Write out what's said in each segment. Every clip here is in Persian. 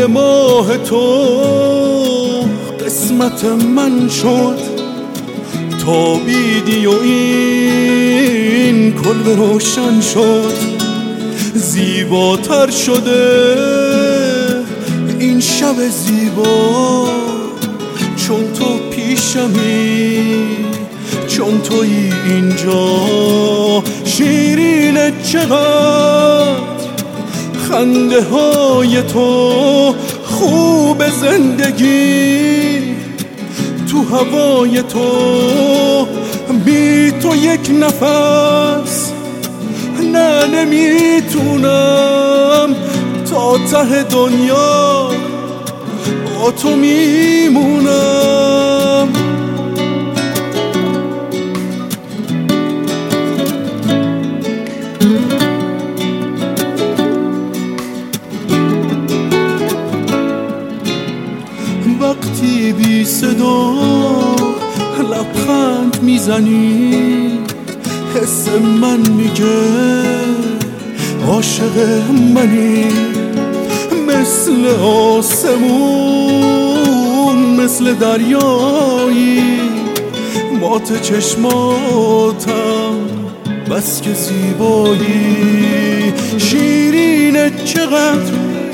روی ماه تو قسمت من شد، تابیدی و این کلبه روشن شد. زیباتر شده این شب زیبا، چون تو پیشمی، چون تویی اینجا. شیرینه چقدر خنده های تو، خوب زندگی تو هوای تو. بی تو یک نفس نه نمیتونم، تا ته دنیا با تو میمونم. وقتی بی صدا لبخند میزنی، حس من میگه عاشق منی. مثل آسمون، مثل دریایی، مات چشماتم بس که زیبایی. شیرینه چقدر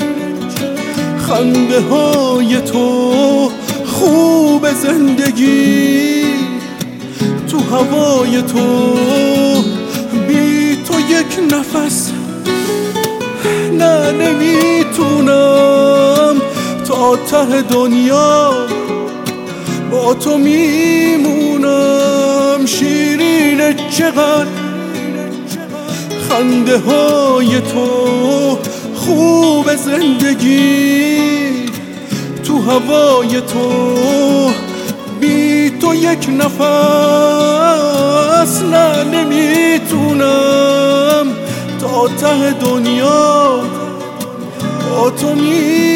خنده های تو، خوب زندگی تو هوای تو. بی تو یک نفس نه نمیتونم، تا ته دنیا با تو میمونم. شیرینه چقدر خنده های تو، خوب زندگی تو هوای تو. بی تو یک نفس نه نمیتونم، تا ته دنیا با تو